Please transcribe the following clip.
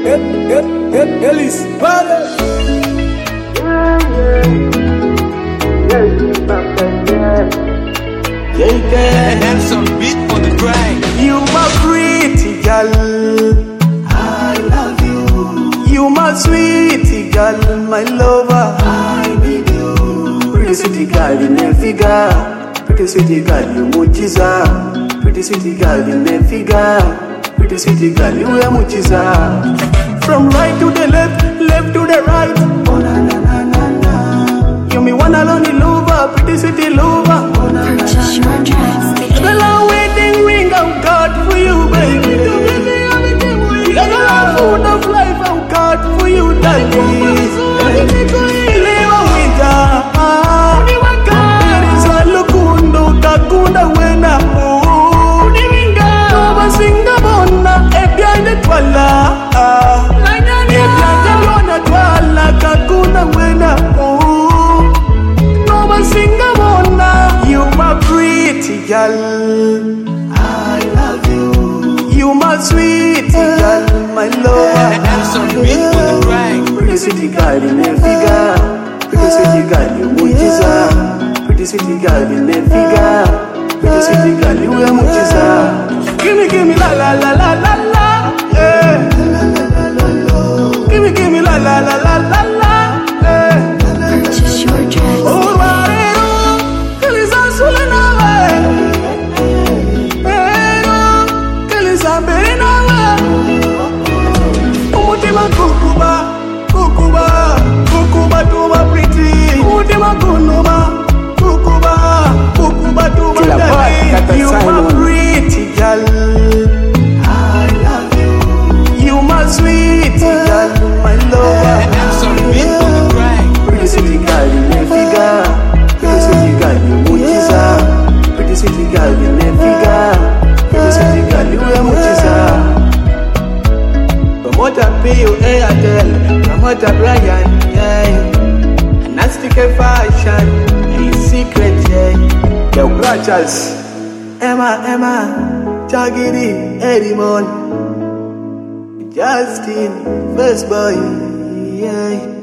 Ellis, And some beat on the grind. you my pretty girl, I love you. You my sweetie girl, my lover, I need you. Pretty sweetie girl in a figure, pretty sweetie girl you muchiza. Pretty sweetie girl in a figure, pretty sweetie girl you are muchiza. From right to the left, left to the right. Oh na na na na na. You me one alone lover, pretty sweetie lover. Oh na na na. Purchase your tracks today. Well, I'm waiting ring of God for you, baby. You're the love food of life of God for you, darling. Live with her. There is a lukundo kakunda wena. Nova singa bona ebyande twala. Ebyande bona twala kakunda wena. Nova singa bona. You my pretty girl, I love you. You my sweet girl, my lover. And some beat on the grind. Pretty sweet girl in a figure, pretty sweet girl you muchiza. Pretty sweet girl in a figure, pretty sweet girl you are muchiza. Give me la la la la la la, yeah. Give me la la la la la la, yeah. Purchase your tracks Oh, Kukuba tuba pretty. Mutima kunuma. Kukuba tuba daddy. You my pretty girl, I love you. You my sweet girl, my lover. And some beat on the grind. Pretty sweet girl in a figure, pretty sweet girl you muchiza. Pretty sweet girl in a figure, pretty sweet girl you are muchiza. Promoter P.U. Airtel, promoter Brian, yeah. Nasty fashion, a secret, yeah. Yo, Grachas, Emma, Chagiri, Eddie Justin, first boy, yeah.